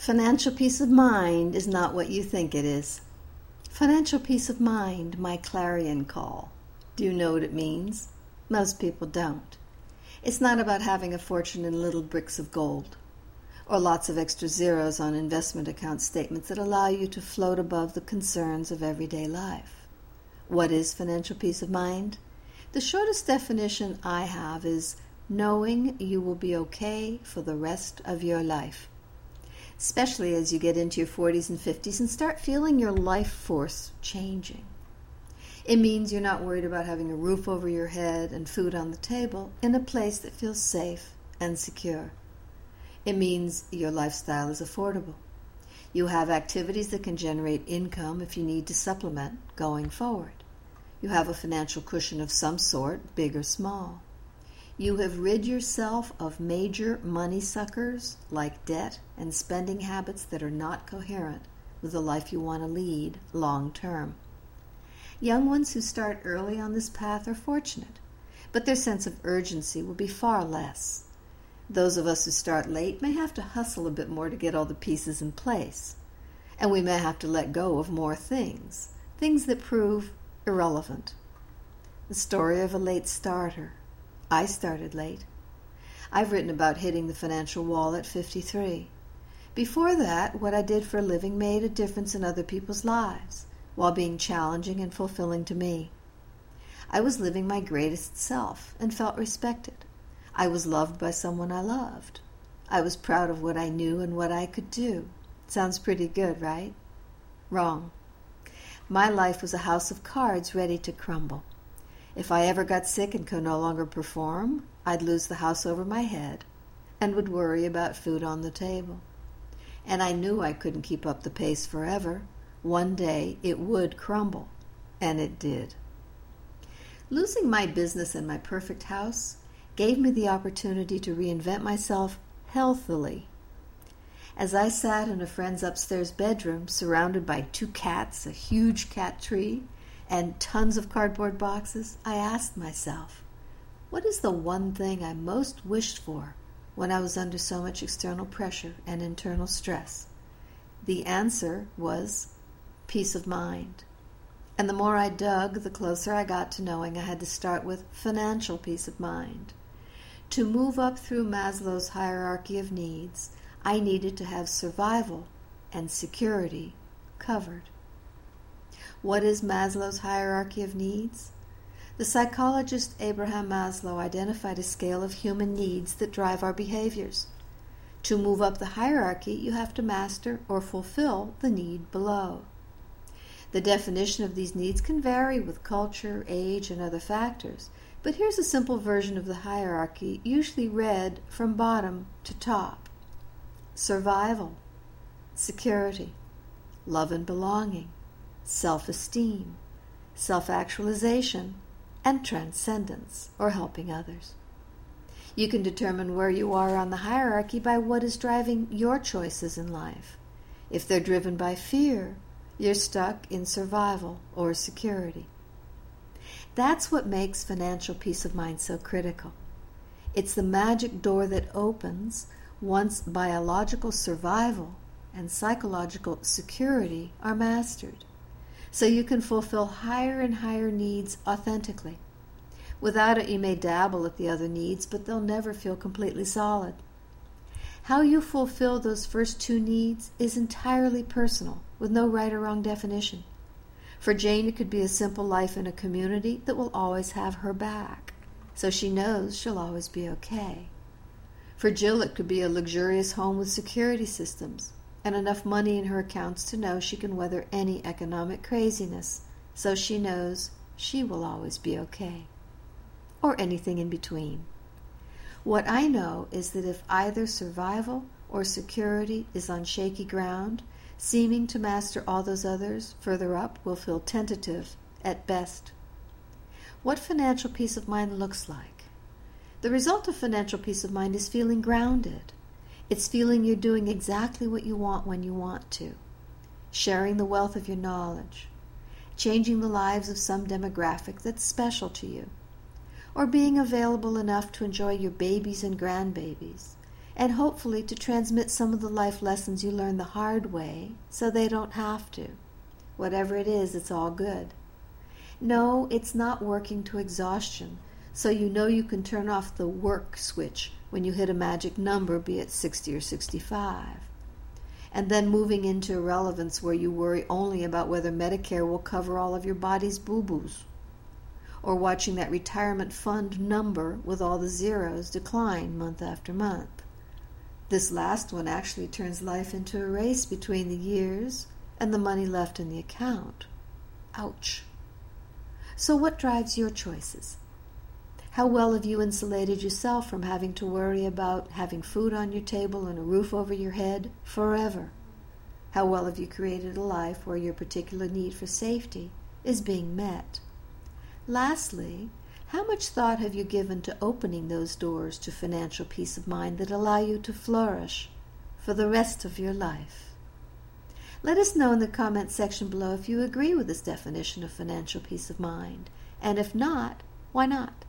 Financial peace of mind is not what you think it is. Financial peace of mind, my clarion call. Do you know what it means? Most people don't. It's not about having a fortune in little bricks of gold, or lots of extra zeros on investment account statements that allow you to float above the concerns of everyday life. What is financial peace of mind? The shortest definition I have is knowing you will be okay for the rest of your life, especially as you get into your 40s and 50s and start feeling your life force changing. It means you're not worried about having a roof over your head and food on the table in a place that feels safe and secure. It means your lifestyle is affordable. You have activities that can generate income if you need to supplement going forward. You have a financial cushion of some sort, big or small. You have rid yourself of major money suckers like debt and spending habits that are not coherent with the life you want to lead long term. Young ones who start early on this path are fortunate, but their sense of urgency will be far less. Those of us who start late may have to hustle a bit more to get all the pieces in place, and we may have to let go of more things that prove irrelevant. The story of a late starter. I started late. I've written about hitting the financial wall at 53. Before that, what I did for a living made a difference in other people's lives, while being challenging and fulfilling to me. I was living my greatest self and felt respected. I was loved by someone I loved. I was proud of what I knew and what I could do. Sounds pretty good, right? Wrong. My life was a house of cards ready to crumble. If I ever got sick and could no longer perform, I'd lose the house over my head and would worry about food on the table. And I knew I couldn't keep up the pace forever. One day it would crumble, and it did. Losing my business and my perfect house gave me the opportunity to reinvent myself healthily. As I sat in a friend's upstairs bedroom, surrounded by 2 cats, a huge cat tree, and tons of cardboard boxes, I asked myself, what is the one thing I most wished for when I was under so much external pressure and internal stress? The answer was peace of mind. And the more I dug, the closer I got to knowing I had to start with financial peace of mind. To move up through Maslow's hierarchy of needs, I needed to have survival and security covered. What is Maslow's hierarchy of needs? The psychologist Abraham Maslow identified a scale of human needs that drive our behaviors. To move up the hierarchy, you have to master or fulfill the need below. The definition of these needs can vary with culture, age, and other factors, but here's a simple version of the hierarchy, usually read from bottom to top. Survival, security, love and belonging, self-esteem, self-actualization, and transcendence, or helping others. You can determine where you are on the hierarchy by what is driving your choices in life. If they're driven by fear, you're stuck in survival or security. That's what makes financial peace of mind so critical. It's the magic door that opens once biological survival and psychological security are mastered, so you can fulfill higher and higher needs authentically. Without it, you may dabble at the other needs, but they'll never feel completely solid. How you fulfill those first 2 needs is entirely personal, with no right or wrong definition. For Jane, it could be a simple life in a community that will always have her back, so she knows she'll always be okay. For Jill, it could be a luxurious home with security systems and enough money in her accounts to know she can weather any economic craziness, so she knows she will always be okay. Or anything in between. What I know is that if either survival or security is on shaky ground, seeming to master all those others further up will feel tentative at best. What financial peace of mind looks like. The result of financial peace of mind is feeling grounded. It's feeling you're doing exactly what you want when you want to, sharing the wealth of your knowledge, changing the lives of some demographic that's special to you, or being available enough to enjoy your babies and grandbabies, and hopefully to transmit some of the life lessons you learned the hard way so they don't have to. Whatever it is, it's all good. No, it's not working to exhaustion, so you know you can turn off the work switch when you hit a magic number, be it 60 or 65. And then moving into irrelevance where you worry only about whether Medicare will cover all of your body's boo-boos, or watching that retirement fund number with all the zeros decline month after month. This last one actually turns life into a race between the years and the money left in the account. Ouch. So what drives your choices? How well have you insulated yourself from having to worry about having food on your table and a roof over your head forever? How well have you created a life where your particular need for safety is being met? Lastly, how much thought have you given to opening those doors to financial peace of mind that allow you to flourish for the rest of your life? Let us know in the comment section below if you agree with this definition of financial peace of mind, and if not, why not?